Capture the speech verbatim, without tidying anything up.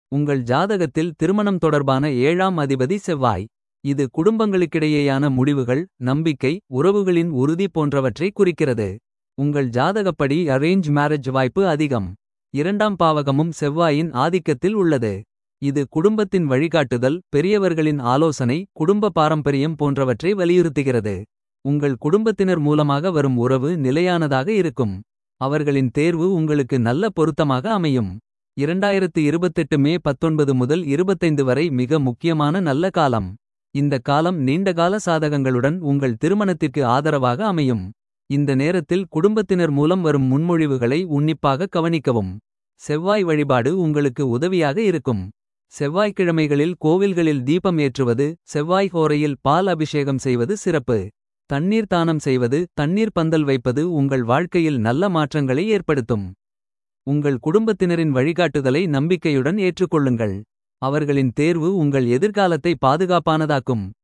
உங்கள் ஜாதகத்தில் திருமணம் தொடர்பான ஏழாம் அதிபதி செவ்வாய். இது குடும்பங்களுக்கிடையேயான முடிவுகள், நம்பிக்கை, உறவுகளின் உறுதி போன்றவற்றை குறிக்கிறது. உங்கள் ஜாதகப்படி அரேஞ்ச் மேரேஜ் வாய்ப்பு அதிகம். இரண்டாம் பாவகமும் செவ்வாயின் ஆதிக்கத்தில் உள்ளது. இது குடும்பத்தின் வழிகாட்டுதல், பெரியவர்களின் ஆலோசனை, குடும்ப பாரம்பரியம் போன்றவற்றை வலியுறுத்துகிறது. உங்கள் குடும்பத்தினர் மூலமாக வரும் உறவு நிலையானதாக இருக்கும். அவர்களின் தேர்வு உங்களுக்கு நல்ல பொருத்தமாக அமையும். இரண்டாயிரத்து இருபத்தெட்டு மே பத்தொன்பது முதல் இருபத்தைந்து வரை மிக முக்கியமான நல்ல காலம். இந்த காலம் நீண்டகால சாதகங்களுடன் உங்கள் திருமணத்திற்கு ஆதரவாக அமையும். இந்த நேரத்தில் குடும்பத்தினர் மூலம் வரும் முன்மொழிவுகளை உன்னிப்பாக கவனிக்கவும். செவ்வாய் வழிபாடு உங்களுக்கு உதவியாக இருக்கும். செவ்வாய்க்கிழமைகளில் கோவில்களில் தீபம் ஏற்றுவது, செவ்வாய் ஹோரையில் பால் அபிஷேகம் செய்வது சிறப்பு. தண்ணீர் தானம் செய்வது, தண்ணீர் பந்தல் வைப்பது உங்கள் வாழ்க்கையில் நல்ல மாற்றங்களை ஏற்படுத்தும். உங்கள் குடும்பத்தினரின் வழிகாட்டுதலை நம்பிக்கையுடன் ஏற்றுக்கொள்ளுங்கள். அவர்களின் தேர்வு உங்கள் எதிர்காலத்தை பாதுகாப்பானதாக்கும்.